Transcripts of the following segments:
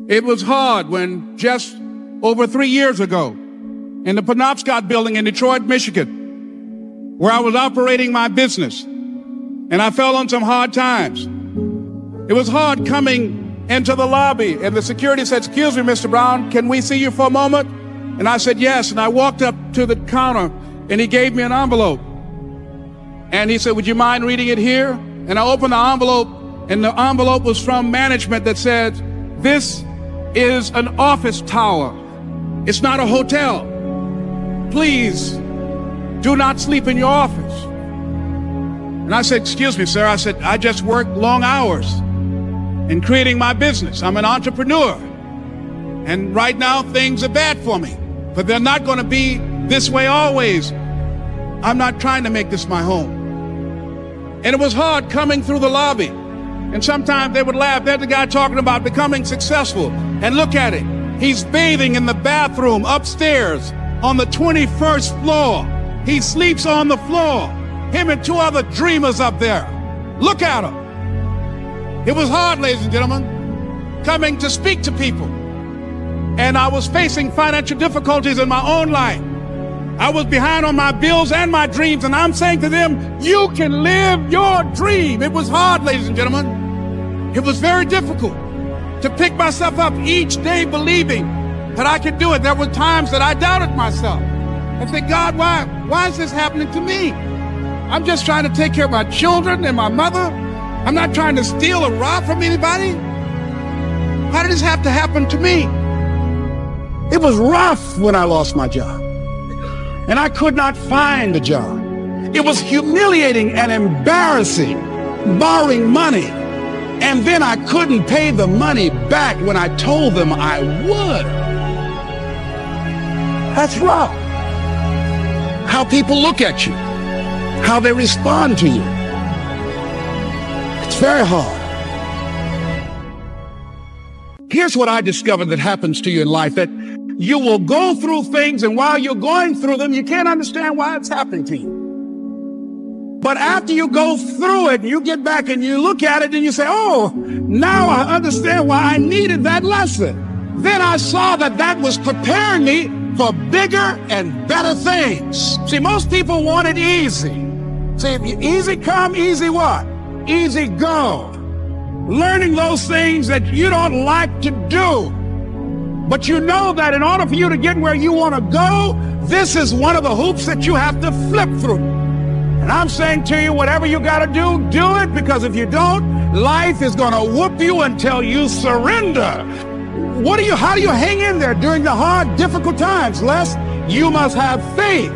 It was hard when just over 3 years ago in the Penobscot building in Detroit, Michigan, where I was operating my business, and I fell on some hard times. It was hard coming into the lobby, and the security said, "Excuse me, Mr. Brown, can we see you for a moment?" And I said, "Yes." And I walked up to the counter, and he gave me an envelope. And he said, "Would you mind reading it here?" And I opened the envelope, and the envelope was from management that said, "This is an office tower. It's not a hotel. Please do not sleep in your office." And I said, "Excuse me, sir." I said, "I just work long hours in creating my business. I'm an entrepreneur. And right now things are bad for me, but they're not going to be this way always. I'm not trying to make this my home." And it was hard coming through the lobby. And sometimes they would laugh. There's the guy talking about becoming successful. And look at it. He's bathing in the bathroom upstairs on the 21st floor. He sleeps on the floor. Him and 2 other dreamers up there. Look at him. It was hard, ladies and gentlemen, coming to speak to people. And I was facing financial difficulties in my own life. I was behind on my bills and my dreams, and I'm saying to them, you can live your dream. It was hard, ladies and gentlemen. It was very difficult to pick myself up each day believing that I could do it. There were times that I doubted myself. I said, "God, why is this happening to me? I'm just trying to take care of my children and my mother. I'm not trying to steal or rob from anybody. Why did this have to happen to me?" It was rough when I lost my job, and I could not find a job. It was humiliating and embarrassing, borrowing money, and then I couldn't pay the money back when I told them I would. That's rough. How people look at you, how they respond to you. It's very hard. Here's what I discovered that happens to you in life, that you will go through things, and while you're going through them, you can't understand why it's happening to you. But after you go through it, you get back and you look at it and you say, "Oh, now I understand why I needed that lesson." Then I saw that that was preparing me for bigger and better things. See, most people want it easy. See, easy come, easy what? Easy go. Learning those things that you don't like to do. But you know that in order for you to get where you want to go, this is one of the hoops that you have to flip through. And I'm saying to you, whatever you got to do it, because if you don't, life is going to whoop you until you surrender. How do you hang in there during the hard, difficult times? Les, you must have faith.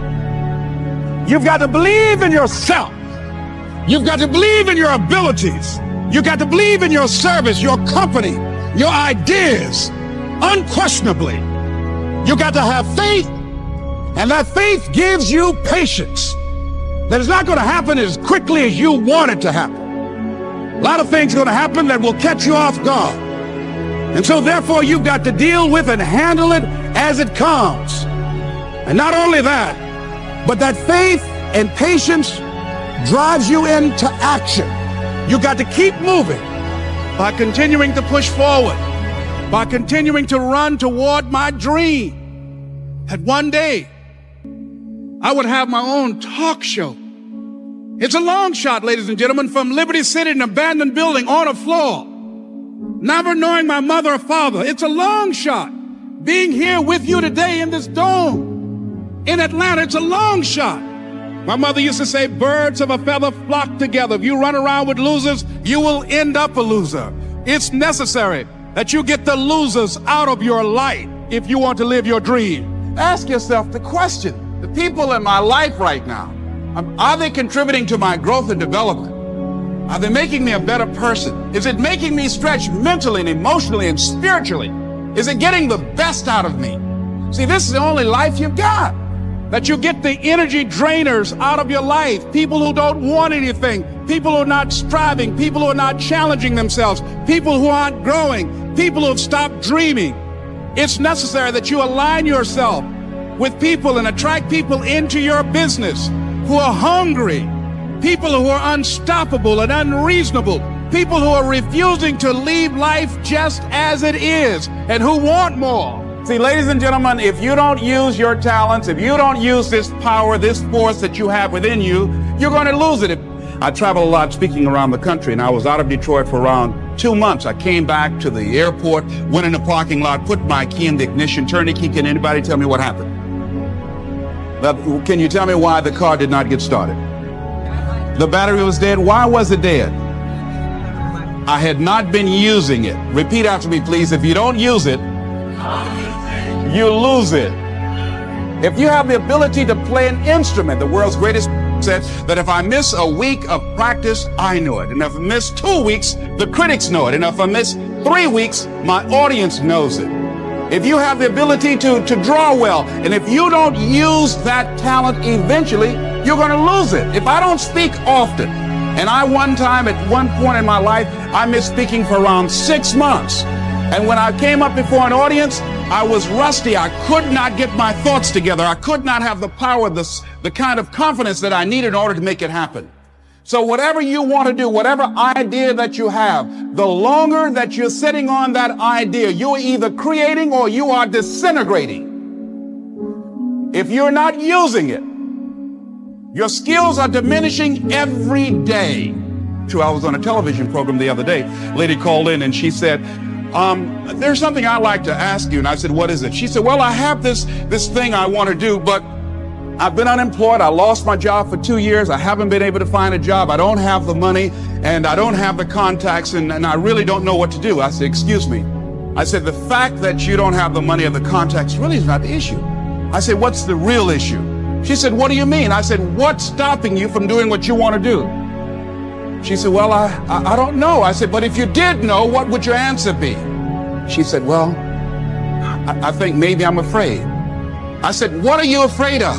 You've got to believe in yourself. You've got to believe in your abilities. You've got to believe in your service, your company, your ideas. Unquestionably, you got to have faith, and that faith gives you patience. That it's not going to happen as quickly as you want it to happen. A lot of things are going to happen that will catch you off guard. And so therefore, you've got to deal with and handle it as it comes. And not only that, but that faith and patience drives you into action. You got to keep moving by continuing to push forward, by continuing to run toward my dream that one day I would have my own talk show. It's a long shot, ladies and gentlemen, from Liberty City, an abandoned building on a floor, never knowing my mother or father. It's a long shot. Being here with you today in this dome in Atlanta, it's a long shot. My mother used to say, birds of a feather flock together. If you run around with losers, you will end up a loser. It's necessary that you get the losers out of your life if you want to live your dream. Ask yourself the question, the people in my life right now, are they contributing to my growth and development? Are they making me a better person? Is it making me stretch mentally and emotionally and spiritually? Is it getting the best out of me? See, this is the only life you've got. That you get the energy drainers out of your life. People who don't want anything. People who are not striving. People who are not challenging themselves. People who aren't growing. People who have stopped dreaming. It's necessary that you align yourself with people and attract people into your business who are hungry. People who are unstoppable and unreasonable. People who are refusing to leave life just as it is and who want more. See, ladies and gentlemen, if you don't use your talents, if you don't use this power, this force that you have within you, you're going to lose it. I travel a lot speaking around the country, and I was out of Detroit for around 2 months. I came back to the airport, went in the parking lot, put my key in the ignition, turned the key. Can anybody tell me what happened? Can you tell me why the car did not get started? The battery was dead. Why was it dead? I had not been using it. Repeat after me, please. If you don't use it, you lose it. If you have the ability to play an instrument, the world's greatest said that if I miss a week of practice, I know it. And if I miss 2 weeks, the critics know it. And if I miss 3 weeks, my audience knows it. If you have the ability to draw well, and if you don't use that talent eventually, you're going to lose it. If I don't speak often, and at one point in my life, I missed speaking for around 6 months. And when I came up before an audience, I was rusty. I could not get my thoughts together. I could not have the power, the kind of confidence that I needed in order to make it happen. So whatever you want to do, whatever idea that you have, the longer that you're sitting on that idea, you're either creating or you are disintegrating. If you're not using it, your skills are diminishing every day. I was on a television program the other day. A lady called in and she said, there's something I'd like to ask you. And I said, what is it? She said, well, I have this thing I want to do, but I've been unemployed. I lost my job for 2 years. I haven't been able to find a job. I don't have the money and I don't have the contacts and I really don't know what to do. I said, excuse me. I said, the fact that you don't have the money or the contacts really is not the issue. I said, what's the real issue? She said, what do you mean? I said, what's stopping you from doing what you want to do? She said, well, I don't know. I said, but if you did know, what would your answer be? She said, well, I think maybe I'm afraid. I said, what are you afraid of?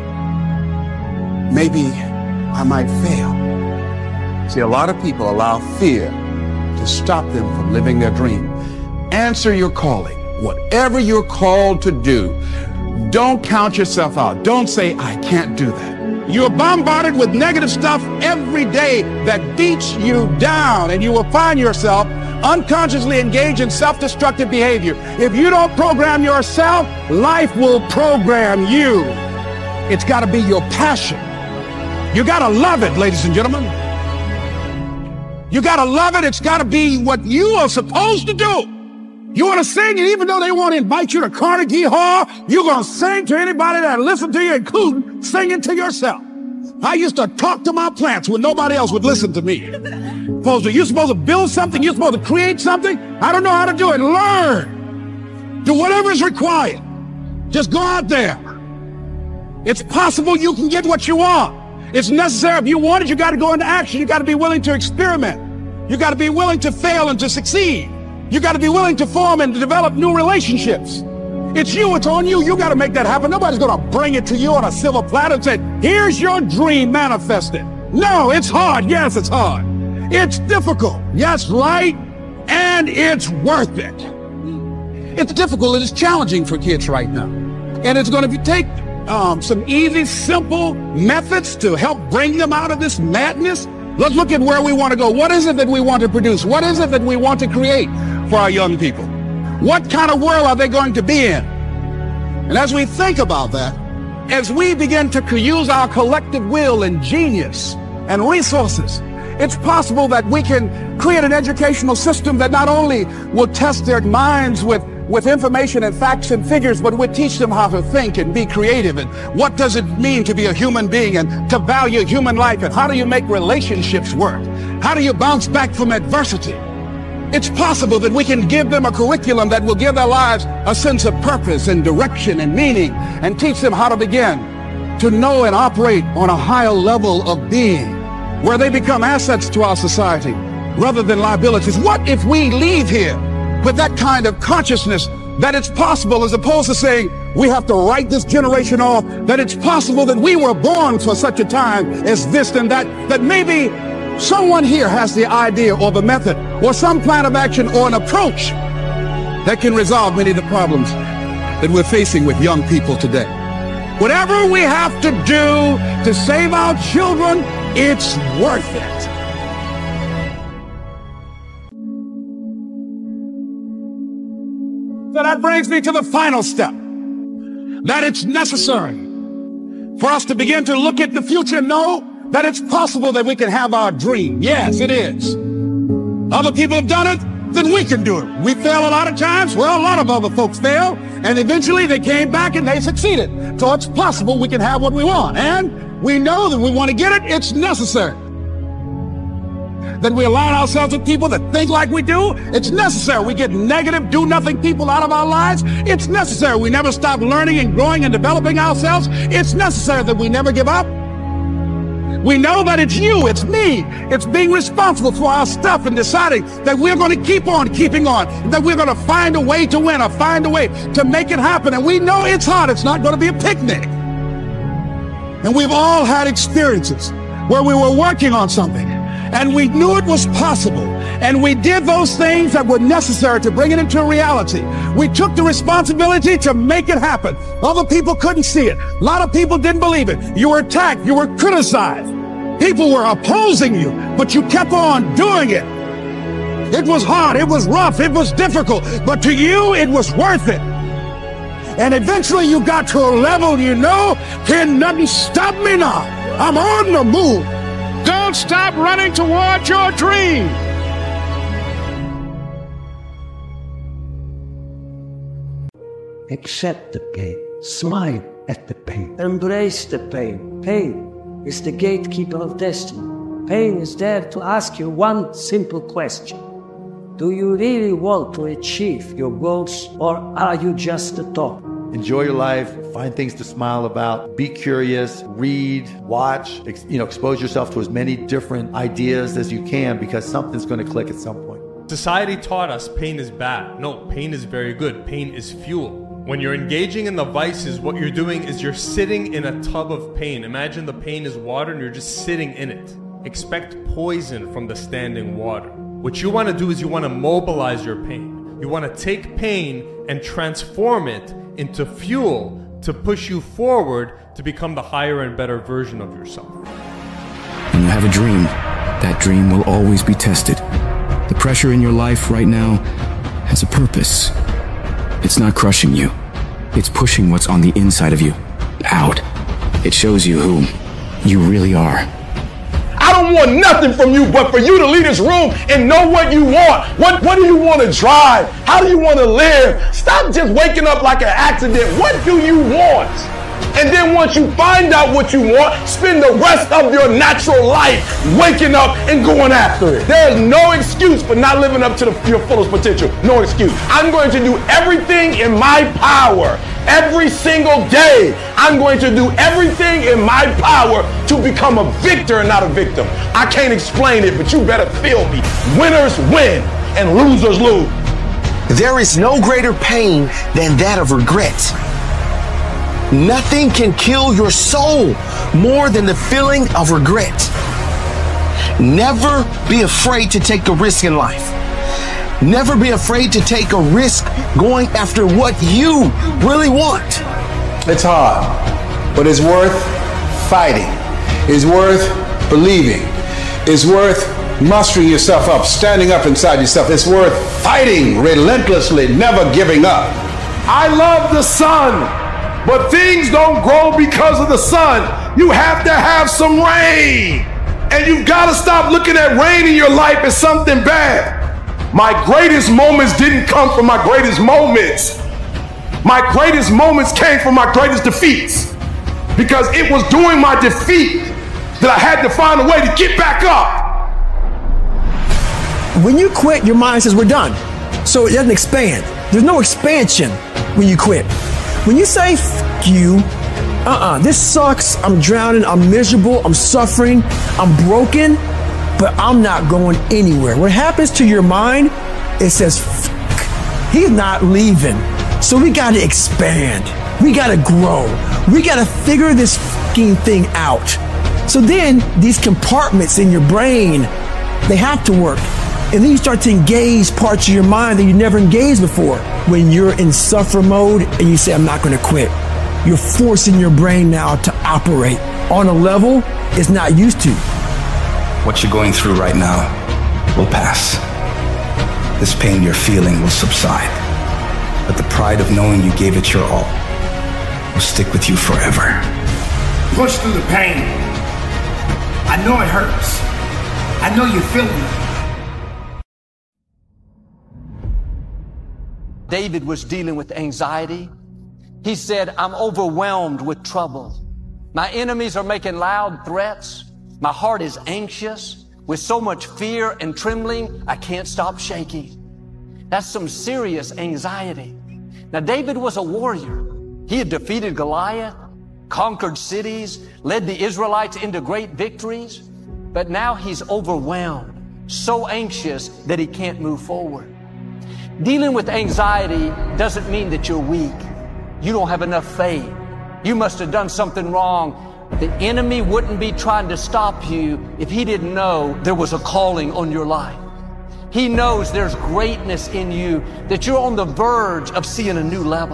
Maybe I might fail. See, a lot of people allow fear to stop them from living their dream. Answer your calling. Whatever you're called to do, don't count yourself out. Don't say, I can't do that. You're bombarded with negative stuff every day that beats you down, and you will find yourself unconsciously engaged in self-destructive behavior. If you don't program yourself, life will program you. It's got to be your passion. You got to love it, ladies and gentlemen. You got to love it. It's got to be what you are supposed to do. You want to sing, and even though they want to invite you to Carnegie Hall, you're going to sing to anybody that listens to you, including singing to yourself. I used to talk to my plants when nobody else would listen to me. You're supposed to build something. You're supposed to create something. I don't know how to do it. Learn. Do whatever is required. Just go out there. It's possible you can get what you want. It's necessary. If you want it, you got to go into action. You got to be willing to experiment. You got to be willing to fail and to succeed. You got to be willing to form and to develop new relationships. It's you. It's on you. You got to make that happen. Nobody's going to bring it to you on a silver platter and say, here's your dream manifested. No, it's hard. Yes, it's hard. It's difficult. Yes, right. And it's worth it. It's difficult. It is challenging for kids right now. And it's going to take some easy, simple methods to help bring them out of this madness. Let's look at where we want to go. What is it that we want to produce? What is it that we want to create for our young people? What kind of world are they going to be in? And as we think about that, as we begin to use our collective will and genius and resources, it's possible that we can create an educational system that not only will test their minds with information and facts and figures, but will teach them how to think and be creative, and what does it mean to be a human being and to value human life, and how do you make relationships work? How do you bounce back from adversity? It's possible that we can give them a curriculum that will give their lives a sense of purpose and direction and meaning, and teach them how to begin to know and operate on a higher level of being, where they become assets to our society rather than liabilities. What if we leave here with that kind of consciousness that it's possible, as opposed to saying we have to write this generation off, that it's possible that we were born for such a time as this and that, that maybe someone here has the idea or the method or some plan of action or an approach that can resolve many of the problems that we're facing with young people today. Whatever we have to do to save our children, it's worth it. So that brings me to the final step, that it's necessary for us to begin to look at the future and know that it's possible that we can have our dream. Yes, it is. Other people have done it, then we can do it. We fail a lot of times. Well, a lot of other folks fail, and eventually they came back and they succeeded. So it's possible we can have what we want. And we know that we want to get it. It's necessary that we align ourselves with people that think like we do. It's necessary we get negative, do-nothing people out of our lives. It's necessary we never stop learning and growing and developing ourselves. It's necessary that we never give up. We know that it's you, it's me, it's being responsible for our stuff and deciding that we're going to keep on keeping on, that we're going to find a way to win or find a way to make it happen. And we know it's hard. It's not going to be a picnic. And we've all had experiences where we were working on something and we knew it was possible. And we did those things that were necessary to bring it into reality. We took the responsibility to make it happen. Other people couldn't see it. A lot of people didn't believe it. You were attacked. You were criticized. People were opposing you, but you kept on doing it. It was hard. It was rough. It was difficult. But to you, it was worth it. And eventually you got to a level you know, can nothing stop me now. I'm on the move. Don't stop running towards your dream. Accept the pain. Smile at the pain. Embrace the pain. Pain is the gatekeeper of destiny. Pain is there to ask you one simple question. Do you really want to achieve your goals, or are you just a thought? Enjoy your life, find things to smile about, be curious, read, watch, expose yourself to as many different ideas as you can, because something's going to click at some point. Society taught us pain is bad. No, pain is very good. Pain is fuel. When you're engaging in the vices, what you're doing is you're sitting in a tub of pain. Imagine the pain is water and you're just sitting in it. Expect poison from the standing water. What you want to do is you want to mobilize your pain. You want to take pain and transform it into fuel to push you forward to become the higher and better version of yourself. When you have a dream, that dream will always be tested. The pressure in your life right now has a purpose. It's not crushing you. It's pushing what's on the inside of you out. It shows you who you really are. I don't want nothing from you but for you to leave this room and know what you want. What do you want to drive? How do you want to live? Stop just waking up like an accident. What do you want? And then once you find out what you want, spend the rest of your natural life waking up and going after it. There is no excuse for not living up to your fullest potential. No excuse. I'm going to do everything in my power. Every single day, I'm going to do everything in my power to become a victor and not a victim. I can't explain it, but you better feel me. Winners win and losers lose. There is no greater pain than that of regret. Nothing can kill your soul more than the feeling of regret. Never be afraid to take a risk in life. Never be afraid to take a risk going after what you really want. It's hard, but it's worth fighting. It's worth believing. It's worth mustering yourself up, standing up inside yourself. It's worth fighting relentlessly, never giving up. I love the sun, but things don't grow because of the sun. You have to have some rain. And you've got to stop looking at rain in your life as something bad. My greatest moments didn't come from my greatest moments. My greatest moments came from my greatest defeats. Because it was during my defeat that I had to find a way to get back up. When you quit, your mind says we're done. So it doesn't expand. There's no expansion when you quit. When you say, F you, this sucks, I'm drowning, I'm miserable, I'm suffering, I'm broken, but I'm not going anywhere. What happens to your mind, it says, F he's not leaving. So we gotta expand. We gotta grow. We gotta figure this fucking thing out. So then these compartments in your brain, they have to work. And then you start to engage parts of your mind that you never engaged before. When you're in suffer mode and you say, I'm not gonna quit. You're forcing your brain now to operate on a level it's not used to. What you're going through right now will pass. This pain you're feeling will subside. but the pride of knowing you gave it your all will stick with you forever. Push through the pain. I know it hurts. I know you feel it. David was dealing with anxiety. He said, I'm overwhelmed with trouble. My enemies are making loud threats. My heart is anxious. With so much fear and trembling, I can't stop shaking. That's some serious anxiety. Now, David was a warrior. He had defeated Goliath, conquered cities, led the Israelites into great victories. But now he's overwhelmed, so anxious that he can't move forward. Dealing with anxiety doesn't mean that you're weak. You don't have enough faith. You must have done something wrong. The enemy wouldn't be trying to stop you if he didn't know there was a calling on your life. He knows there's greatness in you, that you're on the verge of seeing a new level.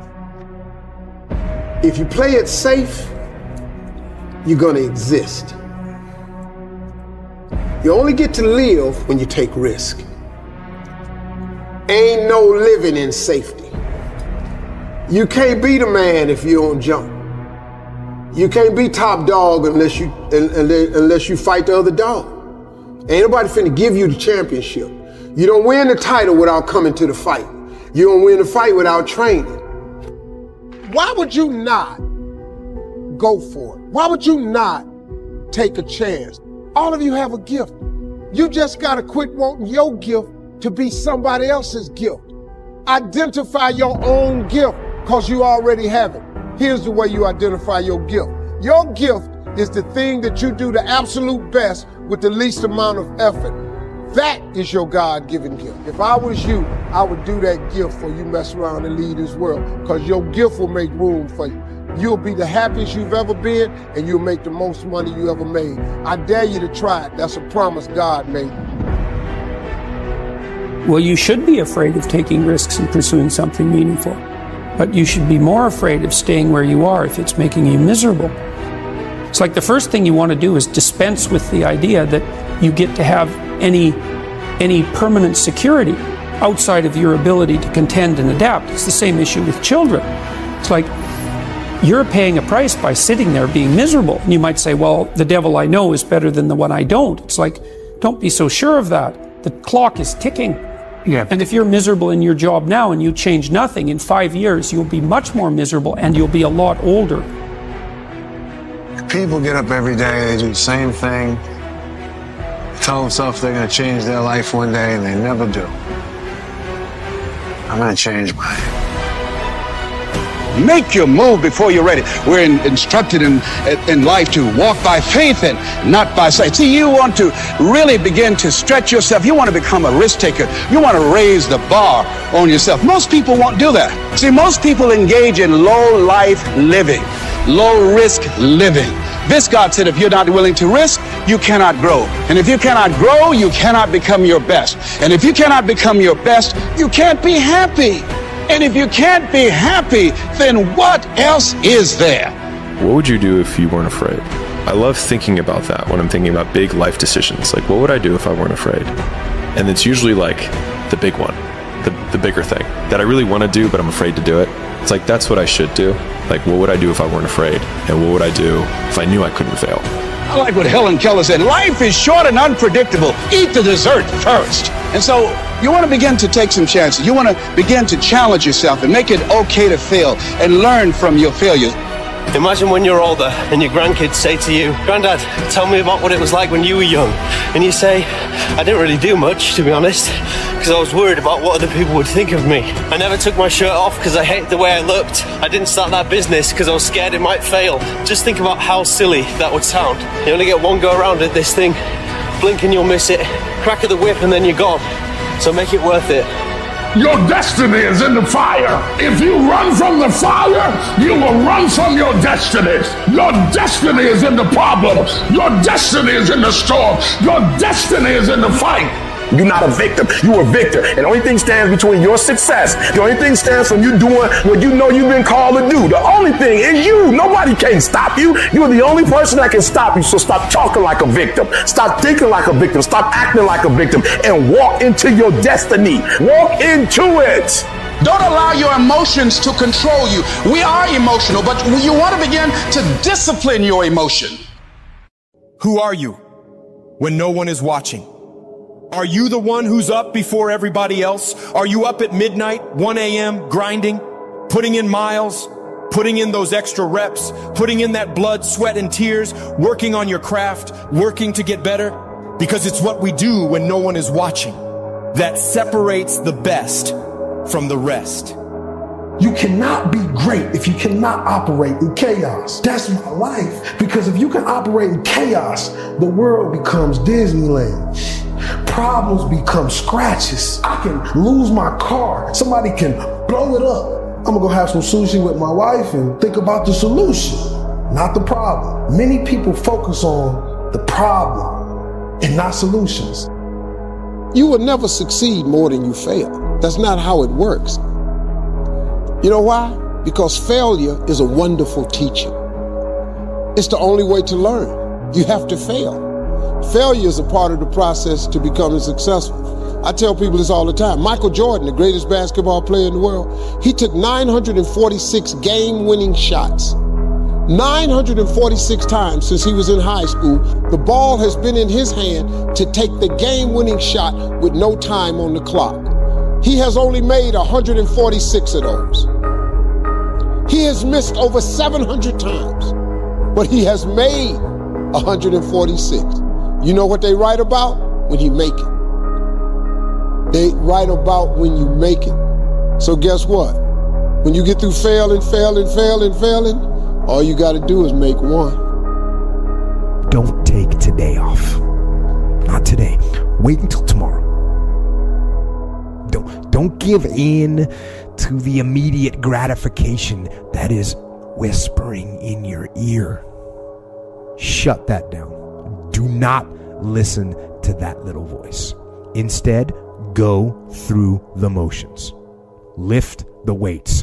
If you play it safe, you're going to exist. You only get to live when you take risk. Ain't no living in safety. You can't be the man if you don't jump. You can't be top dog unless you fight the other dog. Ain't nobody finna give you the championship. You don't win the title without coming to the fight. You don't win the fight without training. Why would you not go for it? Why would you not take a chance? All of you have a gift. You just gotta quit wanting your gift to be somebody else's gift. Identify your own gift, because you already have it. Here's the way you identify your gift. Your gift is the thing that you do the absolute best with the least amount of effort. That is your God-given gift. If I was you, I would do that gift before you mess around and leave this world, because your gift will make room for you. You'll be the happiest you've ever been, and you'll make the most money you ever made. I dare you to try it. That's a promise God made. Well, you should be afraid of taking risks and pursuing something meaningful. But you should be more afraid of staying where you are if it's making you miserable. It's like the first thing you want to do is dispense with the idea that you get to have any permanent security outside of your ability to contend and adapt. It's the same issue with children. It's like you're paying a price by sitting there being miserable. And you might say, well, the devil I know is better than the one I don't. It's like, don't be so sure of that. The clock is ticking. Yeah. And if you're miserable in your job now and you change nothing, in 5 years you'll be much more miserable and you'll be a lot older. People get up every day, they do the same thing, tell themselves they're going to change their life one day, and they never do. I'm going to change mine. Make your move before you're ready. We're instructed in life to walk by faith and not by sight. See, you want to really begin to stretch yourself. You want to become a risk taker. You want to raise the bar on yourself. Most people won't do that. See, most people engage in low life living, low risk living. This God said, if you're not willing to risk, you cannot grow. And if you cannot grow, you cannot become your best. And if you cannot become your best, you can't be happy. And if you can't be happy, then what else is there? What would you do if you weren't afraid? I love thinking about that when I'm thinking about big life decisions. Like, what would I do if I weren't afraid? And it's usually like the big one, the bigger thing that I really want to do, but I'm afraid to do it. It's like, that's what I should do. Like, what would I do if I weren't afraid? And what would I do if I knew I couldn't fail? I like what Helen Keller said. Life is short and unpredictable. Eat the dessert first. And so you want to begin to take some chances. You want to begin to challenge yourself and make it okay to fail and learn from your failures. Imagine when you're older and your grandkids say to you, Granddad, tell me about what it was like when you were young. And you say, I didn't really do much, to be honest, because I was worried about what other people would think of me. I never took my shirt off because I hated the way I looked. I didn't start that business because I was scared it might fail. Just think about how silly that would sound. You only get one go around at this thing. Blink and you'll miss it. Crack of the whip and then you're gone. So make it worth it. Your destiny is in the fire. If you run from the fire, you will run from your destiny. Your destiny is in the problems. Your destiny is in the storm. Your destiny is in the fight. You're not a victim. You're a victor. And the only thing stands between your success, the only thing stands from you doing what you know you've been called to do. The only thing is you. Nobody can stop you. You're the only person that can stop you. So stop talking like a victim. Stop thinking like a victim. Stop acting like a victim. And walk into your destiny. Walk into it. Don't allow your emotions to control you. We are emotional, but you want to begin to discipline your emotion. Who are you when no one is watching? Are you the one who's up before everybody else? Are you up at midnight, 1 a.m., grinding, putting in miles, putting in those extra reps, putting in that blood, sweat, and tears, working on your craft, working to get better? Because it's what we do when no one is watching that separates the best from the rest. You cannot be great if you cannot operate in chaos. That's my life. Because if you can operate in chaos, the world becomes Disneyland. Problems become scratches. I can lose my car. Somebody can blow it up. I'm gonna go have some sushi with my wife and think about the solution, not the problem. Many people focus on the problem and not solutions. You will never succeed more than you fail. That's not how it works. You know why? Because failure is a wonderful teacher. It's the only way to learn. You have to fail. Failure is a part of the process to becoming successful. I tell people this all the time. Michael Jordan, the greatest basketball player in the world, he took 946 game-winning shots. 946 times since he was in high school, the ball has been in his hand to take the game-winning shot with no time on the clock. He has only made 146 of those. He has missed over 700 times, but he has made 146. You know what they write about? When you make it. They write about when you make it. So guess what? When you get through failing, all you got to do is make one. Don't take today off. Not today. Wait until tomorrow. Don't give in to the immediate gratification that is whispering in your ear. Shut that down. Do not listen to that little voice. Instead, go through the motions. Lift the weights.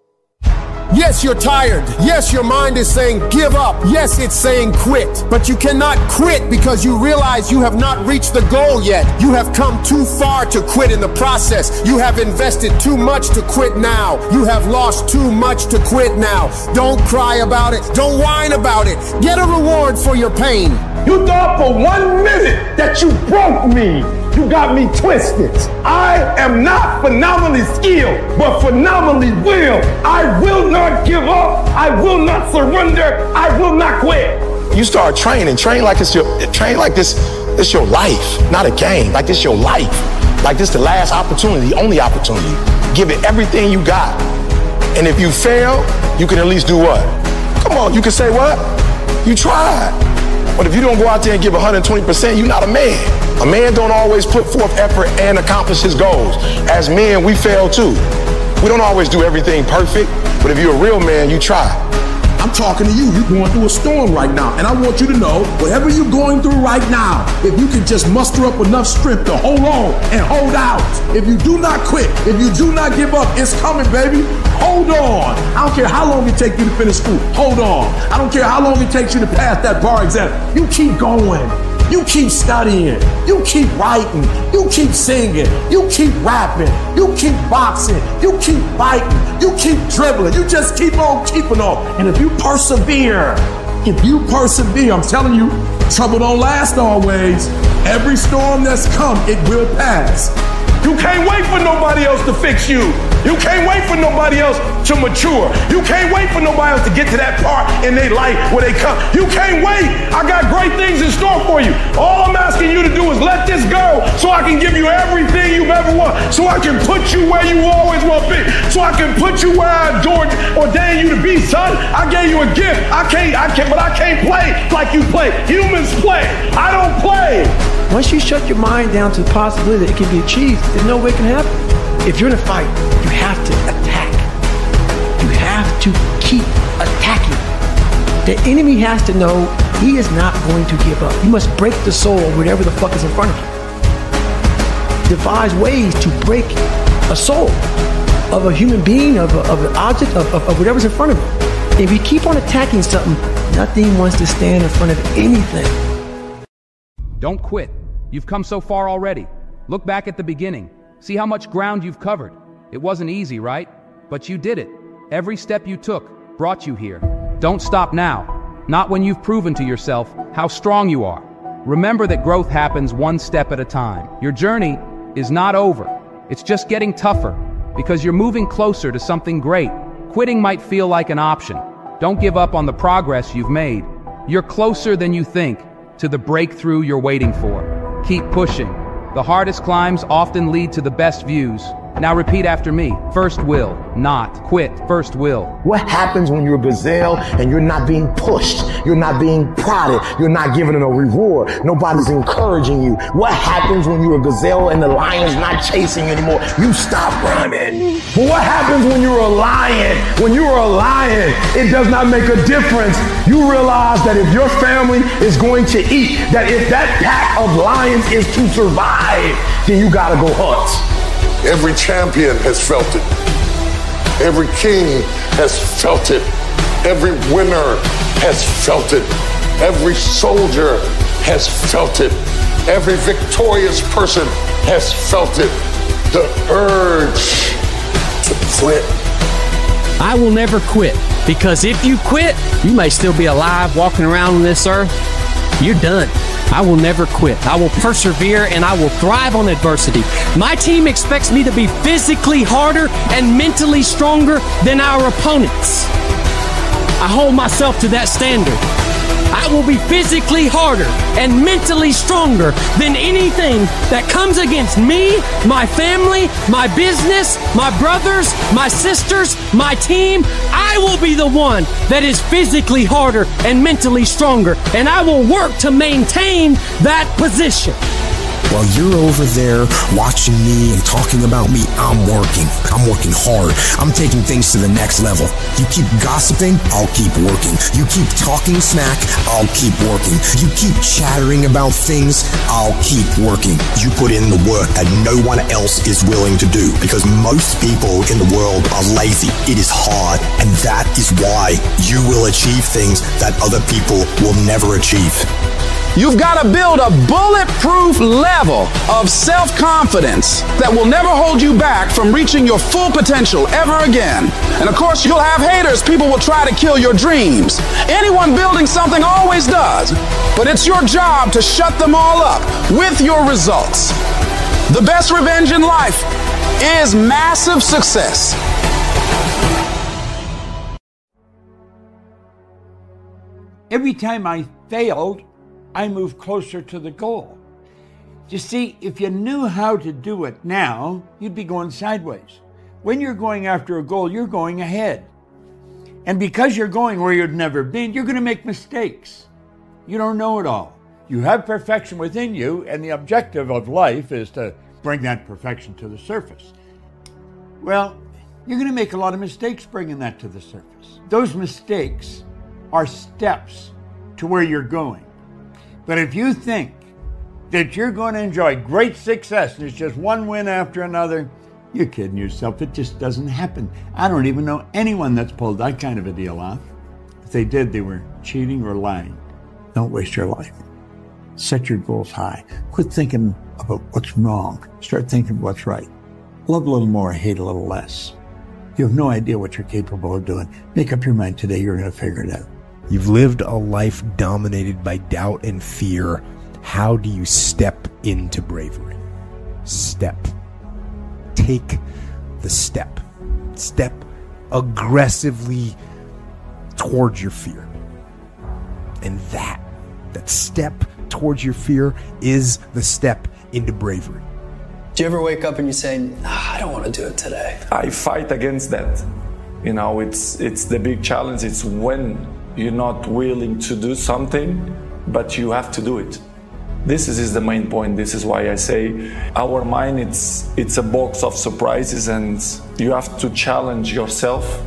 Yes, you're tired. Yes, your mind is saying give up. Yes, it's saying quit. But you cannot quit because you realize you have not reached the goal yet. You have come too far to quit in the process. You have invested too much to quit now. You have lost too much to quit now. Don't cry about it. Don't whine about it. Get a reward for your pain. You thought for 1 minute that you broke me. You got me twisted. I am not phenomenally skilled, but phenomenally willed. I will not give up. I will not surrender. I will not quit. You start training. Train like this your life, not a game. Like this your life. Like this the last opportunity, the only opportunity. Give it everything you got. And if you fail, you can at least do what? Come on, you can say what? You tried. But if you don't go out there and give 120%, you're not a man. A man don't always put forth effort and accomplish his goals. As men, we fail too. We don't always do everything perfect, but if you're a real man, you try. I'm talking to you. You're going through a storm right now. And I want you to know, whatever you're going through right now, if you can just muster up enough strength to hold on and hold out. If you do not quit, if you do not give up, it's coming, baby. Hold on. I don't care how long it takes you to finish school. Hold on. I don't care how long it takes you to pass that bar exam. You keep going. You keep studying. You keep writing. You keep singing. You keep rapping. You keep boxing. You keep fighting. You keep dribbling. You just keep on keeping on. And if you persevere, I'm telling you, trouble don't last always. Every storm that's come, it will pass. You can't wait for nobody else to fix you. You can't wait for nobody else to mature. You can't wait for nobody else to get to that part in their life where they come. You can't wait. I got great things in store for you. All I'm asking you to do is let this go so I can give you everything you've ever wanted. So I can put you where you always want to be. So I can put you where I ordained you to be, son. I gave you a gift. But I can't play like you play. Humans play. I don't play. Once you shut your mind down to the possibility that it can be achieved, there's no way it can happen. If you're in a fight, you have to attack. You have to keep attacking. The enemy has to know he is not going to give up. You must break the soul of whatever the fuck is in front of you. Devise ways to break a soul of a human being, of an object, of whatever's in front of you. If you keep on attacking something, nothing wants to stand in front of anything. Don't quit. You've come so far already. Look back at the beginning. See how much ground you've covered. It wasn't easy, right? But you did it. Every step you took brought you here. Don't stop now. Not when you've proven to yourself how strong you are. Remember that growth happens one step at a time. Your journey is not over. It's just getting tougher because you're moving closer to something great. Quitting might feel like an option. Don't give up on the progress you've made. You're closer than you think to the breakthrough you're waiting for. Keep pushing. The hardest climbs often lead to the best views. Now repeat after me. First will, not quit. First will. What happens when you're a gazelle and you're not being pushed? You're not being prodded. You're not given a reward. Nobody's encouraging you. What happens when you're a gazelle and the lion's not chasing you anymore? You stop running. But what happens when you're a lion? When you're a lion, it does not make a difference. You realize that if your family is going to eat, that if that pack of lions is to survive, then you gotta go hunt. Every champion has felt it. Every king has felt it. Every winner has felt it. Every soldier has felt it. Every victorious person has felt it. The urge to quit. I will never quit, because if you quit, you may still be alive walking around on this earth. You're done. I will never quit. I will persevere and I will thrive on adversity. My team expects me to be physically harder and mentally stronger than our opponents. I hold myself to that standard. I will be physically harder and mentally stronger than anything that comes against me, my family, my business, my brothers, my sisters, my team. I will be the one that is physically harder and mentally stronger, and I will work to maintain that position. While you're over there watching me and talking about me, I'm working. I'm working hard. I'm taking things to the next level. You keep gossiping, I'll keep working. You keep talking smack, I'll keep working. You keep chattering about things, I'll keep working. You put in the work that no one else is willing to do, because most people in the world are lazy. It is hard, and that is why you will achieve things that other people will never achieve. You've got to build a bulletproof level of self-confidence that will never hold you back from reaching your full potential ever again. And of course, you'll have haters. People will try to kill your dreams. Anyone building something always does. But it's your job to shut them all up with your results. The best revenge in life is massive success. Every time I failed, I moved closer to the goal. You see, if you knew how to do it now, you'd be going sideways. When you're going after a goal, you're going ahead. And because you're going where you've never been, you're going to make mistakes. You don't know it all. You have perfection within you, and the objective of life is to bring that perfection to the surface. Well, you're going to make a lot of mistakes bringing that to the surface. Those mistakes are steps to where you're going. But if you think that you're going to enjoy great success and it's just one win after another, you're kidding yourself. It just doesn't happen. I don't even know anyone that's pulled that kind of a deal off. If they did, they were cheating or lying. Don't waste your life. Set your goals high. Quit thinking about what's wrong. Start thinking what's right. Love a little more, hate a little less. You have no idea what you're capable of doing. Make up your mind today, you're going to figure it out. You've lived a life dominated by doubt and fear. How do you step into bravery? Step. Take the step. Step aggressively towards your fear. And that step towards your fear is the step into bravery. Do you ever wake up and you say, I don't want to do it today? I fight against that. You know, it's the big challenge. It's when you're not willing to do something, but you have to do it. This is the main point. This is why I say our mind, it's a box of surprises, and you have to challenge yourself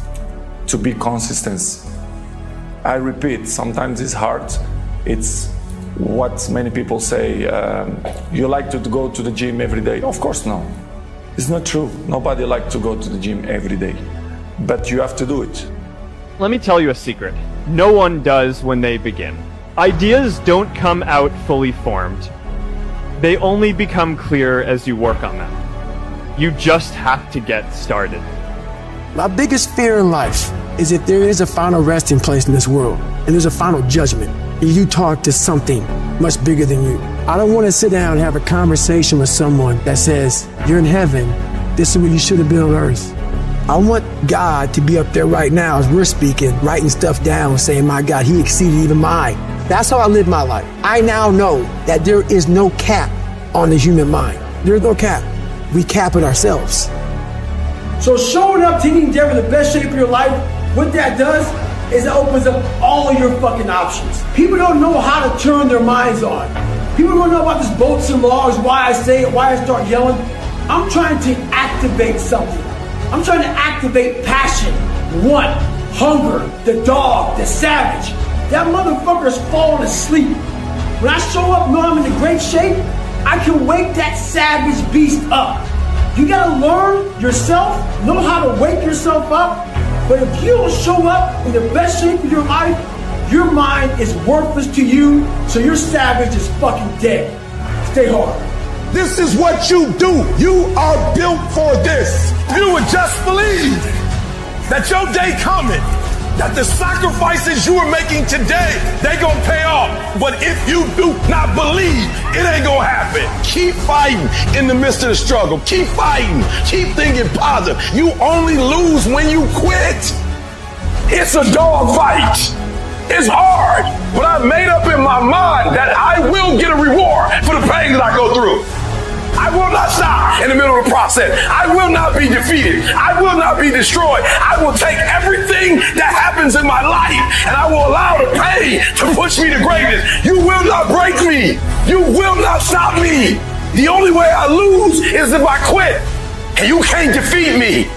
to be consistent. I repeat, sometimes it's hard. It's what many people say, you like to go to the gym every day. Of course no. It's not true. Nobody likes to go to the gym every day, but you have to do it. Let me tell you a secret. No one does when they begin. Ideas don't come out fully formed. They only become clear as you work on them. You just have to get started. My biggest fear in life is if there is a final resting place in this world and there's a final judgment and you talk to something much bigger than you. I don't want to sit down and have a conversation with someone that says, you're in heaven, this is where you should have been on earth. I want God to be up there right now as we're speaking, writing stuff down, saying, my God, he exceeded even mine. That's how I live my life. I now know that there is no cap on the human mind. There's no cap. We cap it ourselves. So showing up to any endeavor, the best shape of your life, what that does is it opens up all of your fucking options. People don't know how to turn their minds on. People don't know about this bolts and laws, why I say it, why I start yelling. I'm trying to activate something. I'm trying to activate passion, want, hunger, the dog, the savage. That motherfucker's falling asleep. When I show up, know I'm in a great shape, I can wake that savage beast up. You gotta learn yourself, know how to wake yourself up. But if you don't show up in the best shape of your life, your mind is worthless to you, so your savage is fucking dead. Stay hard. This is what you do. You are built for this. You would just believe that your day coming, that the sacrifices you are making today, they gonna pay off. But if you do not believe, it ain't gonna happen. Keep fighting in the midst of the struggle. Keep fighting. Keep thinking positive. You only lose when you quit. It's a dog fight. It's hard, but I made up in my mind that I will get a reward for the pain that I go through. I will not stop in the middle of the process. I will not be defeated. I will not be destroyed. I will take everything that happens in my life and I will allow the pain to push me to greatness. You will not break me. You will not stop me. The only way I lose is if I quit, and you can't defeat me.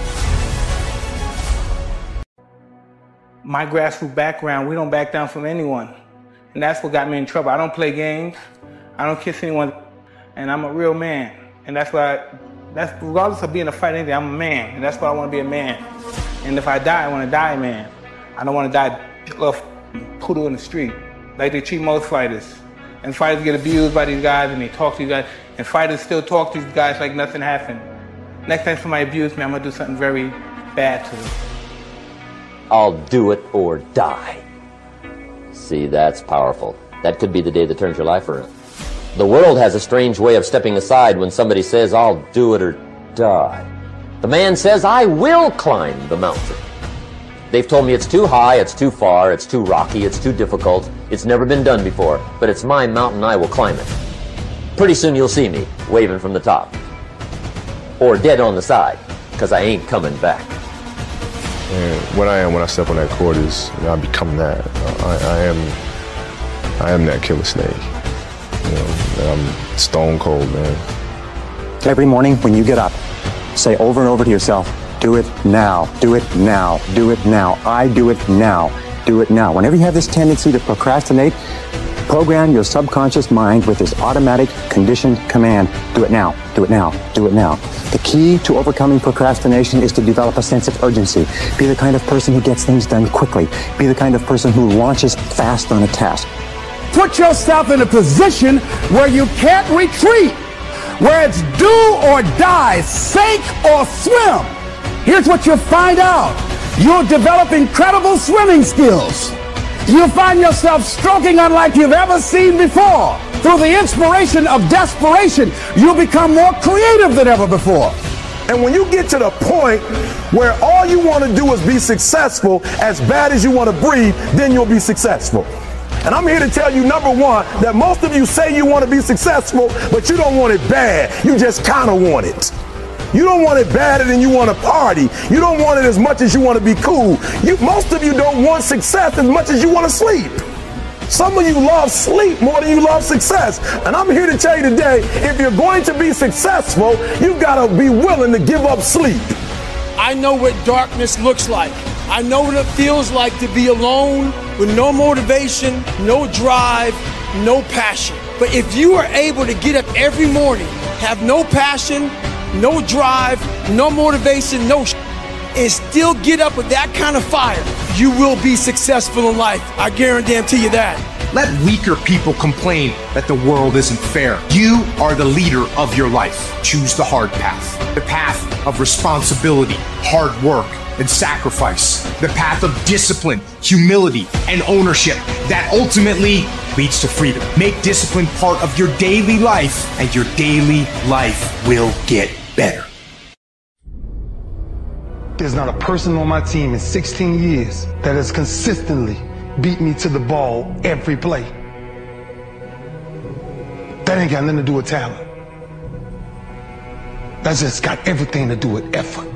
My grassroots background, we don't back down from anyone. And that's what got me in trouble. I don't play games. I don't kiss anyone. And I'm a real man. And that's regardless of being a fighter, I'm a man. And that's why I want to be a man. And if I die, I want to die a man. I don't want to die off poodle in the street like they treat most fighters. And fighters get abused by these guys and they talk to these guys. And fighters still talk to these guys like nothing happened. Next time somebody abuses me, I'm going to do something very bad to them. I'll do it or die. See, that's powerful. That could be the day that turns your life around. The world has a strange way of stepping aside when somebody says, I'll do it or die. The man says, I will climb the mountain. They've told me it's too high, it's too far, it's too rocky, it's too difficult, it's never been done before, but it's my mountain, I will climb it. Pretty soon you'll see me waving from the top. Or dead on the side, because I ain't coming back. And what I am when I step on that court is, I become that. I am that killer snake. I'm stone cold, man. Every morning when you get up, say over and over to yourself, do it now, do it now, do it now. I do it now, do it now. Whenever you have this tendency to procrastinate, program your subconscious mind with this automatic conditioned command, do it now, do it now, do it now. The key to overcoming procrastination is to develop a sense of urgency. Be the kind of person who gets things done quickly. Be the kind of person who launches fast on a task. Put yourself in a position where you can't retreat, where it's do or die, sink or swim. Here's what you'll find out. You'll develop incredible swimming skills. You'll find yourself stroking unlike you've ever seen before. Through the inspiration of desperation, you'll become more creative than ever before. And when you get to the point where all you want to do is be successful as bad as you want to breathe, then you'll be successful. And I'm here to tell you, number one, that most of you say you want to be successful, but you don't want it bad. You just kind of want it. You don't want it badder than you want to party. You don't want it as much as you want to be cool. Most of you don't want success as much as you want to sleep. Some of you love sleep more than you love success. And I'm here to tell you today, if you're going to be successful, you've got to be willing to give up sleep. I know what darkness looks like. I know what it feels like to be alone with no motivation, no drive, no passion. But if you are able to get up every morning, have no passion, no drive, no motivation, and still get up with that kind of fire, you will be successful in life. I guarantee you that. Let weaker people complain that the world isn't fair. You are the leader of your life. Choose the hard path, the path of responsibility, hard work, and sacrifice. The path of discipline, humility, and ownership that ultimately leads to freedom. Make discipline part of your daily life, and your daily life will get better. There's not a person on my team in 16 years that has consistently beat me to the ball every play. That ain't got nothing to do with talent. That's just got everything to do with effort.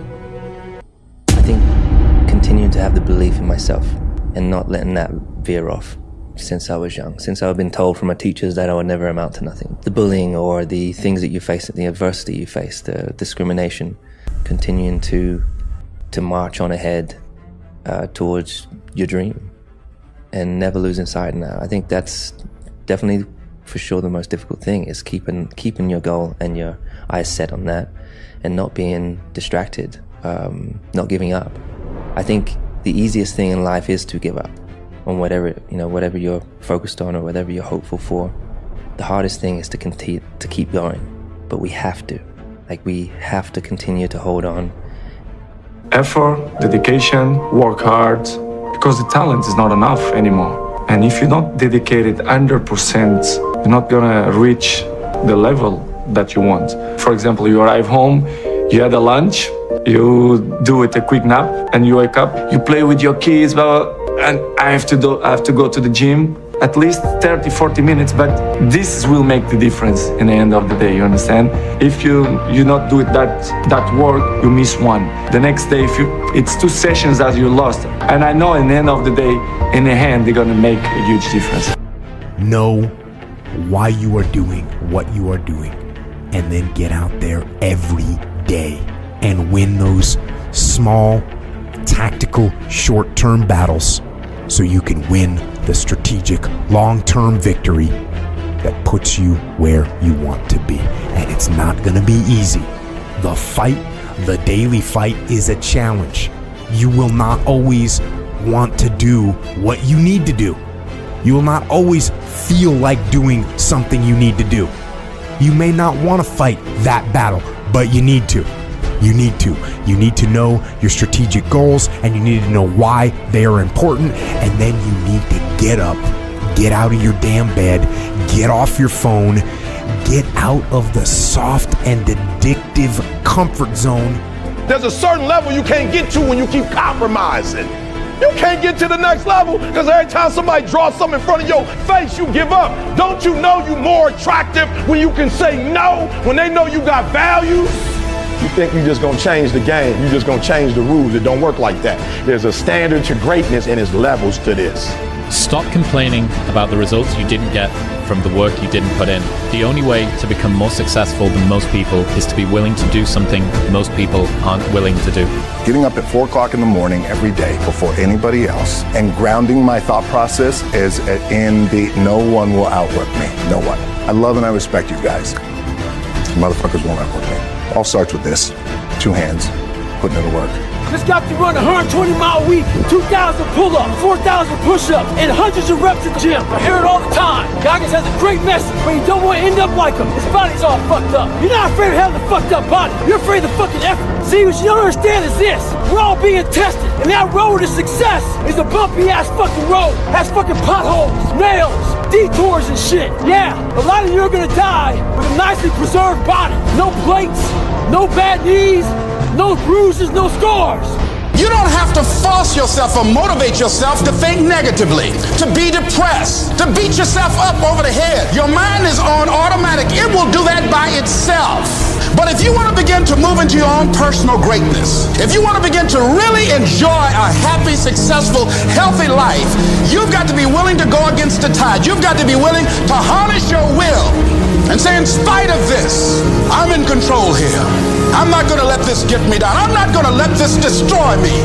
I think continuing to have the belief in myself and not letting that veer off since I was young, since I've been told from my teachers that I would never amount to nothing. The bullying or the things that you face, the adversity you face, the discrimination, continuing to march on ahead towards your dream and never losing sight. Now, I think that's definitely for sure the most difficult thing is keeping your goal and your eyes set on that and not being distracted, not giving up. I think the easiest thing in life is to give up on whatever you're focused on or whatever you're hopeful for. The hardest thing is to keep going, but we have to continue to hold on. Effort, dedication, work hard, because the talent is not enough anymore. And if you're not dedicated 100%, you're not gonna reach the level that you want. For example, you arrive home, you had a lunch, you do it a quick nap, and you wake up, you play with your kids, and I have to go to the gym at least 30, 40 minutes, but this will make the difference in the end of the day, you understand? If you not do it that work, you miss one. The next day, it's 2 sessions that you lost. And I know in the end of the day, in the end, they're gonna make a huge difference. Know why you are doing what you are doing, and then get out there every day and win those small, tactical, short-term battles so you can win the strategic, long-term victory that puts you where you want to be. And it's not going to be easy. The fight, the daily fight, is a challenge. You will not always want to do what you need to do. You will not always feel like doing something you need to do. You may not want to fight that battle, but you need to. You need to. You need to know your strategic goals, and you need to know why they are important, and then you need to get up, get out of your damn bed, get off your phone, get out of the soft and addictive comfort zone. There's a certain level you can't get to when you keep compromising. You can't get to the next level because every time somebody draws something in front of your face, you give up. Don't you know you're more attractive when you can say no, when they know you got value? You think you're just going to change the game. You're just going to change the rules. It don't work like that. There's a standard to greatness and there's levels to this. Stop complaining about the results you didn't get from the work you didn't put in. The only way to become more successful than most people is to be willing to do something most people aren't willing to do. Getting up at 4 o'clock in the morning every day before anybody else and grounding my thought process is in the no one will outwork me. No one. I love and I respect you guys. Motherfuckers won't outwork me. All starts with this. 2 hands, putting it to work. This guy can run 120-mile week, 2,000 pull-ups, 4,000 push-ups, and hundreds of reps at the gym. I hear it all the time. Goggins has a great message, but you don't want to end up like him. His body's all fucked up. You're not afraid of having a fucked up body. You're afraid of the fucking effort. See, what you don't understand is this. We're all being tested, and that road to success is a bumpy-ass fucking road. Has fucking potholes, nails, detours and shit. Yeah, a lot of you are gonna die with a nicely preserved body. No plates, no bad knees, no bruises, no scars. You don't have to force yourself or motivate yourself to think negatively, to be depressed, to beat yourself up over the head. Your mind is on automatic. It will do that by itself. But if you want to begin to move into your own personal greatness, if you want to begin to really enjoy a happy, successful, healthy life, you've got to be willing to go against the tide. You've got to be willing to harness your will and say, in spite of this, I'm in control here. I'm not going to let this get me down. I'm not going to let this destroy me.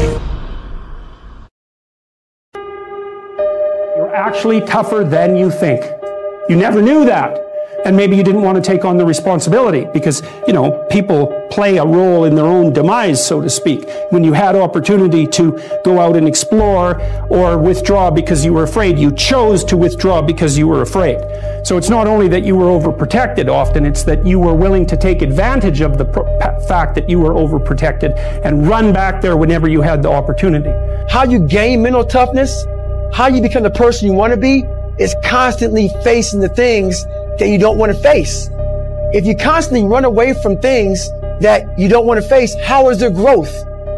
You're actually tougher than you think. You never knew that. And maybe you didn't want to take on the responsibility because, you know, people play a role in their own demise, so to speak. When you had opportunity to go out and explore or withdraw because you were afraid, you chose to withdraw because you were afraid. So it's not only that you were overprotected often, it's that you were willing to take advantage of the that fact that you were overprotected and run back there whenever you had the opportunity. How you gain mental toughness, how you become the person you want to be, is constantly facing the things that you don't want to face. If you constantly run away from things that you don't want to face, how is there growth?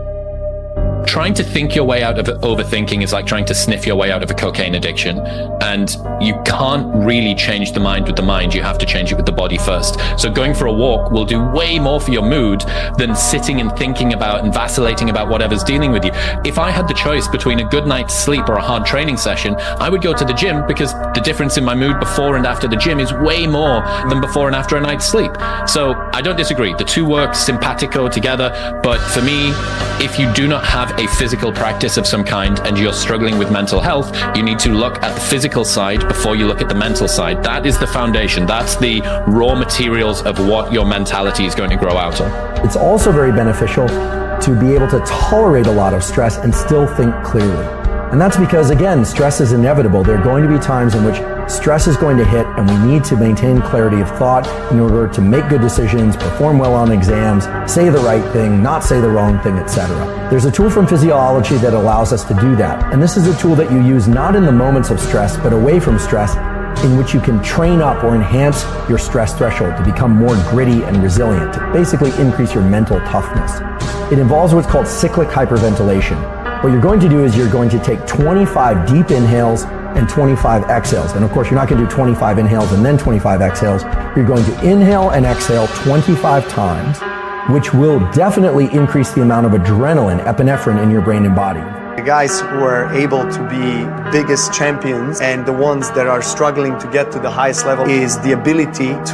Trying to think your way out of overthinking is like trying to sniff your way out of a cocaine addiction. And you can't really change the mind with the mind. You have to change it with the body first. So going for a walk will do way more for your mood than sitting and thinking about and vacillating about whatever's dealing with you. If I had the choice between a good night's sleep or a hard training session, I would go to the gym because the difference in my mood before and after the gym is way more than before and after a night's sleep. So I don't disagree. The two work simpatico together. But for me, if you do not have a physical practice of some kind and you're struggling with mental health, you need to look at the physical side before you look at the mental side. That is the foundation. That's the raw materials of what your mentality is going to grow out of. It's also very beneficial to be able to tolerate a lot of stress and still think clearly. And that's because, again, stress is inevitable. There are going to be times in which stress is going to hit, and we need to maintain clarity of thought in order to make good decisions, perform well on exams, say the right thing, not say the wrong thing, etc. There's a tool from physiology that allows us to do that. And this is a tool that you use not in the moments of stress, but away from stress, in which you can train up or enhance your stress threshold to become more gritty and resilient, to basically increase your mental toughness. It involves what's called cyclic hyperventilation. What you're going to do is you're going to take 25 deep inhales and 25 exhales. And of course, you're not going to do 25 inhales and then 25 exhales. You're going to inhale and exhale 25 times, which will definitely increase the amount of adrenaline, epinephrine in your brain and body. The guys who are able to be biggest champions and the ones that are struggling to get to the highest level is the ability to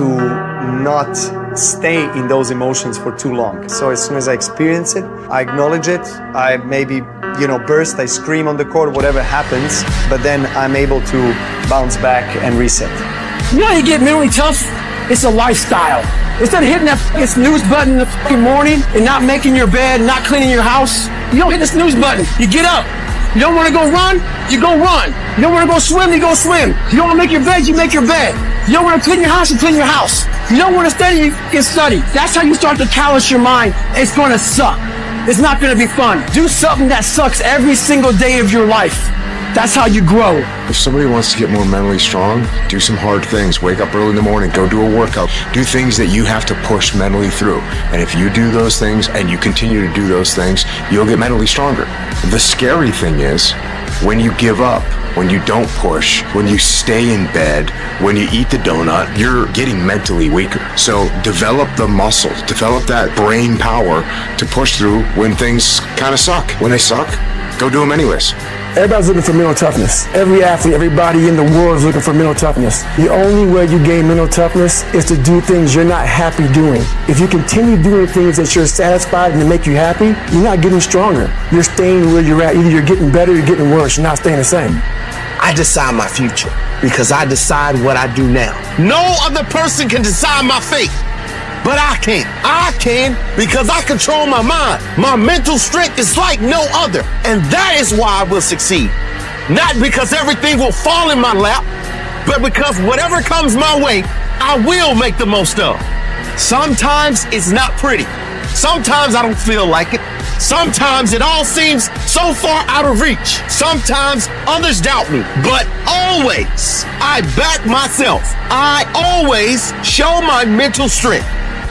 not stay in those emotions for too long. So as soon as I experience it, I acknowledge it, I maybe, burst, I scream on the court, whatever happens, but then I'm able to bounce back and reset. You know how you get mentally tough? It's a lifestyle. Instead of hitting that snooze button in the fucking morning and not making your bed, not cleaning your house, you don't hit the snooze button. You get up. You don't want to go run, you go run. You don't want to go swim, you go swim. You don't want to make your bed, you make your bed. You don't want to clean your house, you clean your house. You don't want to study, you can study. That's how you start to callous your mind. It's going to suck. It's not going to be fun. Do something that sucks every single day of your life. That's how you grow. If somebody wants to get more mentally strong, do some hard things. Wake up early in the morning, go do a workout. Do things that you have to push mentally through. And if you do those things and you continue to do those things, you'll get mentally stronger. The scary thing is, when you give up, when you don't push, when you stay in bed, when you eat the donut, you're getting mentally weaker. So develop the muscle, develop that brain power to push through when things kind of suck. When they suck, go do them anyways. Everybody's looking for mental toughness. Every athlete, everybody in the world is looking for mental toughness. The only way you gain mental toughness is to do things you're not happy doing. If you continue doing things that you're satisfied and that make you happy, you're not getting stronger. You're staying where you're at. Either you're getting better or you're getting worse. You're not staying the same. I decide my future because I decide what I do now. No other person can decide my fate. But I can. I can because I control my mind. My mental strength is like no other. And that is why I will succeed. Not because everything will fall in my lap, but because whatever comes my way, I will make the most of. Sometimes it's not pretty. Sometimes I don't feel like it. Sometimes it all seems so far out of reach. Sometimes others doubt me. But always, I back myself. I always show my mental strength.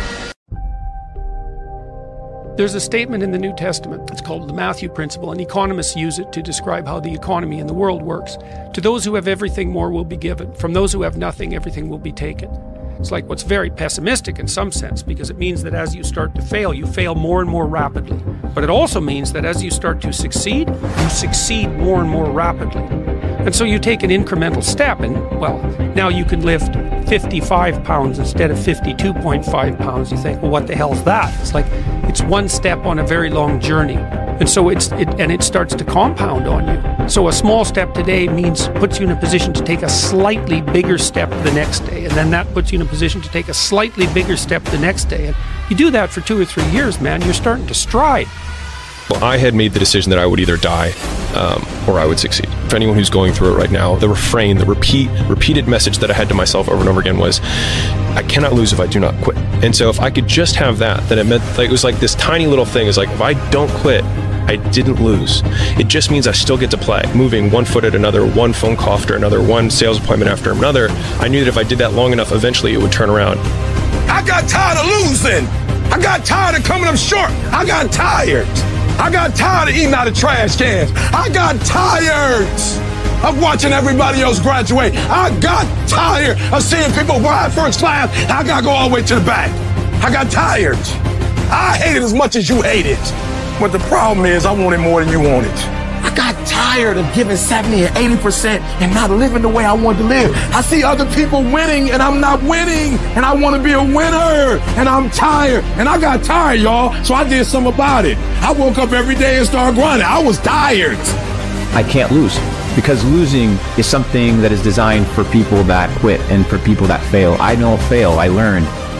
There's a statement in the New Testament. It's called the Matthew Principle, and economists use it to describe how the economy in the world works. To those who have everything, more will be given. From those who have nothing, everything will be taken. It's like what's very pessimistic in some sense, because it means that as you start to fail, you fail more and more rapidly. But it also means that as you start to succeed, you succeed more and more rapidly. And so you take an incremental step, and, well, now you can lift 55 pounds instead of 52.5 pounds. You think, well, what the hell is that? It's like, it's one step on a very long journey. And so it starts to compound on you. So a small step today puts you in a position to take a slightly bigger step the next day. And then that puts you in a position to take a slightly bigger step the next day. And you do that for 2 or 3 years, man, you're starting to stride. Well, I had made the decision that I would either die or I would succeed. For anyone who's going through it right now, the refrain, the repeated message that I had to myself over and over again was, I cannot lose if I do not quit. And so if I could just have that, then it meant, like, it was like this tiny little thing. It's like, if I don't quit, I didn't lose. It just means I still get to play, moving one foot at another, one phone call after another, one sales appointment after another. I knew that if I did that long enough, eventually it would turn around. I got tired of losing. I got tired of coming up short. I got tired. I got tired of eating out of trash cans. I got tired of watching everybody else graduate. I got tired of seeing people ride first class. I got to go all the way to the back. I got tired. I hate it as much as you hate it. But the problem is I want it more than you want it. I got tired of giving 70 or 80% and not living the way I want to live. I see other people winning and I'm not winning, and I want to be a winner, and I'm tired. And I got tired, y'all, so I did something about it. I woke up every day and started grinding. I was tired. I can't lose, because losing is something that is designed for people that quit and for people that fail. I don't fail, I learn.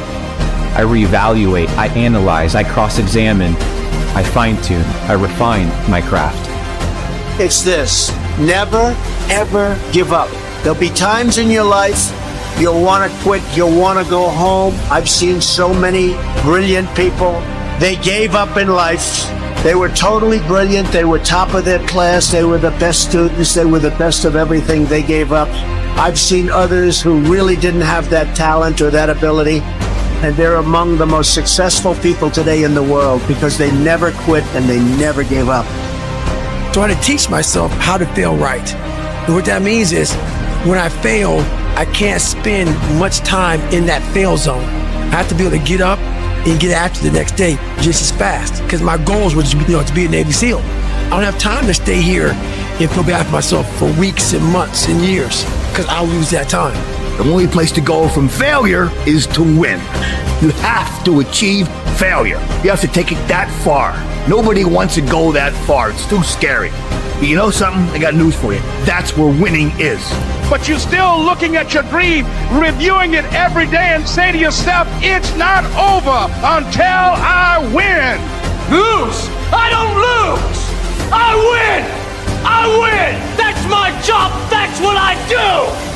I reevaluate, I analyze, I cross-examine, I fine-tune, I refine my craft. It's this: never, ever give up. There'll be times in your life you'll want to quit, you'll want to go home. I've seen so many brilliant people. They gave up in life. They were totally brilliant. They were top of their class. They were the best students. They were the best of everything. They gave up. I've seen others who really didn't have that talent or that ability, and they're among the most successful people today in the world because they never quit and they never gave up. So I had to teach myself how to fail right. And what that means is, when I fail, I can't spend much time in that fail zone. I have to be able to get up and get after the next day just as fast, because my goals were to be a Navy SEAL. I don't have time to stay here and feel bad for myself for weeks and months and years, because I'll lose that time. The only place to go from failure is to win. You have to achieve failure. You have to take it that far. Nobody wants to go that far. It's too scary. But you know something? I got news for you. That's where winning is. But you're still looking at your dream, reviewing it every day, and say to yourself, it's not over until I win. Lose? I don't lose. I win. I win. That's my job. That's what I do.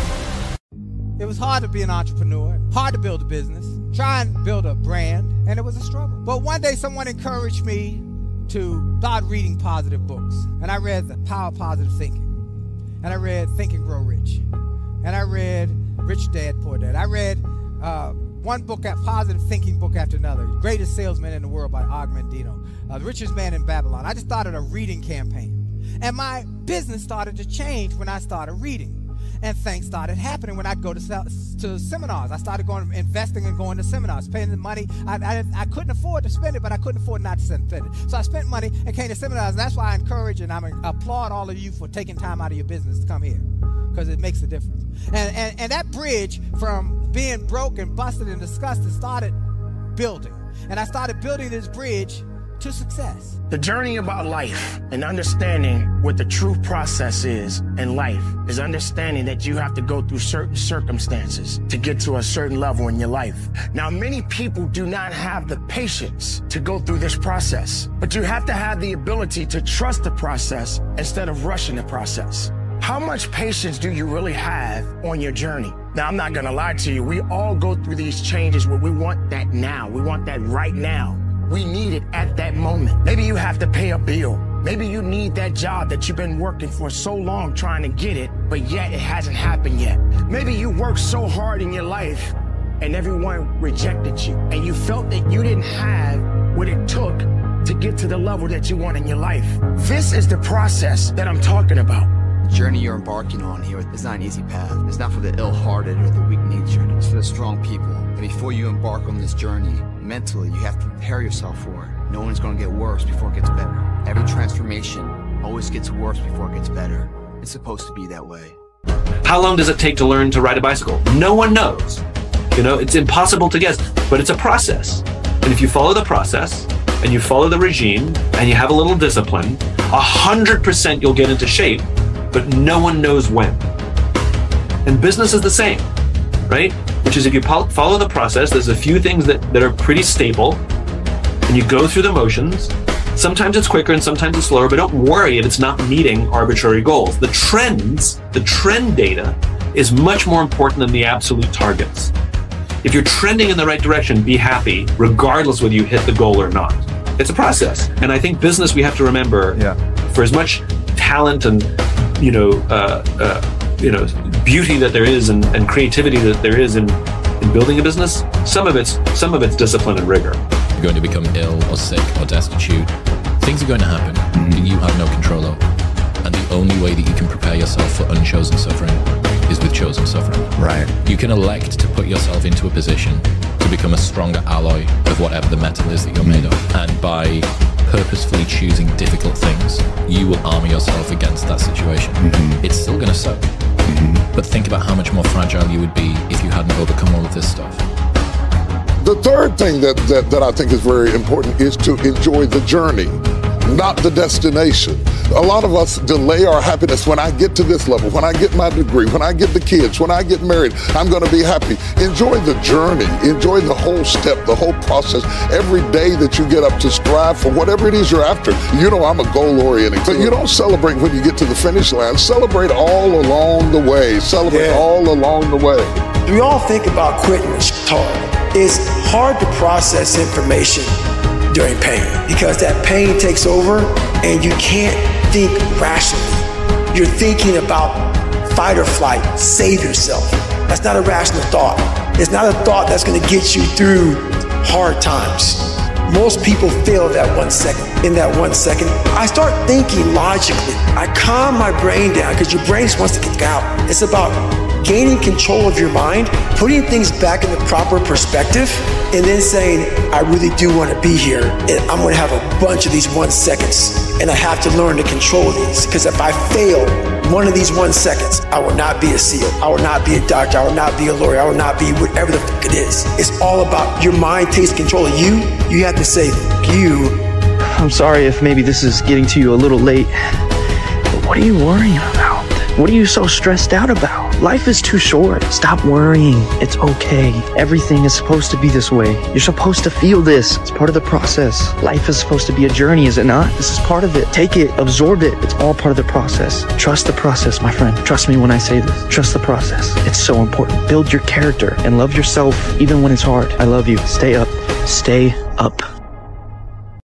It was hard to be an entrepreneur, hard to build a business, try and build a brand, and it was a struggle. But one day someone encouraged me to start reading positive books. And I read The Power of Positive Thinking. And I read Think and Grow Rich. And I read Rich Dad, Poor Dad. I read one book, a positive thinking book after another. Greatest Salesman in the World by Og Mandino. The Richest Man in Babylon. I just started a reading campaign. And my business started to change when I started reading. And things started happening when I'd go to seminars. I started investing and going to seminars, paying the money. I couldn't afford to spend it, but I couldn't afford not to spend it. So I spent money and came to seminars, and that's why I encourage and I applaud all of you for taking time out of your business to come here, because it makes a difference. And that bridge from being broke and busted and disgusted started building. And I started building this bridge to success. The journey about life and understanding what the true process is in life is understanding that you have to go through certain circumstances to get to a certain level in your life. Now, many people do not have the patience to go through this process, but you have to have the ability to trust the process instead of rushing the process. How much patience do you really have on your journey? Now, I'm not gonna lie to you. We all go through these changes where we want that now. We want that right now. We need it at that moment. Maybe you have to pay a bill. Maybe you need that job that you've been working for so long trying to get it, but yet it hasn't happened yet. Maybe you worked so hard in your life and everyone rejected you, and you felt that you didn't have what it took to get to the level that you want in your life. This is the process that I'm talking about. The journey you're embarking on here is not an easy path. It's not for the ill-hearted or the weak-natured. It's for the strong people. And before you embark on this journey, mentally, you have to prepare yourself for it. No one's going to get worse before it gets better. Every transformation always gets worse before it gets better. It's supposed to be that way. How long does it take to learn to ride a bicycle? No one knows. You know, it's impossible to guess, but it's a process. And if you follow the process and you follow the regime and you have a little discipline, 100% you'll get into shape, but no one knows when. And business is the same, right? Which is, if you follow the process, there's a few things that are pretty stable, and you go through the motions, Sometimes it's quicker and sometimes it's slower, but don't worry if it's not meeting arbitrary goals. The trend data is much more important than the absolute targets. If you're trending in the right direction, be happy, regardless whether you hit the goal or not. It's a process. And I think business, we have to remember, for as much talent and beauty that there is and creativity that there is in building a business, some of it's discipline and rigor. You're going to become ill or sick or destitute. Things are going to happen that you have no control over. And the only way that you can prepare yourself for unchosen suffering is with chosen suffering. Right. You can elect to put yourself into a position to become a stronger alloy of whatever the metal is that you're made of. And by purposefully choosing difficult things, you will armor yourself against that situation. It's still going to suck. But think about how much more fragile you would be if you hadn't overcome all of this stuff. The third thing that I think is very important is to enjoy the journey, not the destination. A lot of us delay our happiness. When I get to this level, when I get my degree, when I get the kids, when I get married, I'm going to be happy. Enjoy the journey. Enjoy the whole step, the whole process. Every day that you get up to strive for whatever it is you're after. You know I'm a goal-oriented. But you don't celebrate when you get to the finish line. Celebrate all along the way. Celebrate all along the way. We all think about quitting. It's hard. It's hard to process information during pain because that pain takes over and you can't think rationally. You're thinking about fight or flight, save yourself. That's not a rational thought. It's not a thought that's going to get you through hard times. Most people fail that 1 second. In that 1 second, I start thinking logically. I calm my brain down because your brain just wants to get out. It's about gaining control of your mind, putting things back in the proper perspective, and then saying, I really do want to be here, and I'm going to have a bunch of these 1 seconds, and I have to learn to control these, because if I fail one of these 1 seconds, I will not be a SEAL, I will not be a doctor, I will not be a lawyer, I will not be whatever the fuck it is. It's all about your mind takes control of you. You have to say, you. I'm sorry if maybe this is getting to you a little late, but what are you worrying about? What are you so stressed out about? Life is too short. Stop worrying. It's okay. Everything is supposed to be this way. You're supposed to feel this. It's part of the process. Life is supposed to be a journey, is it not? This is part of it. Take it. Absorb it. It's all part of the process. Trust the process, my friend. Trust me when I say this. Trust the process. It's so important. Build your character and love yourself even when it's hard. I love you. Stay up. Stay up.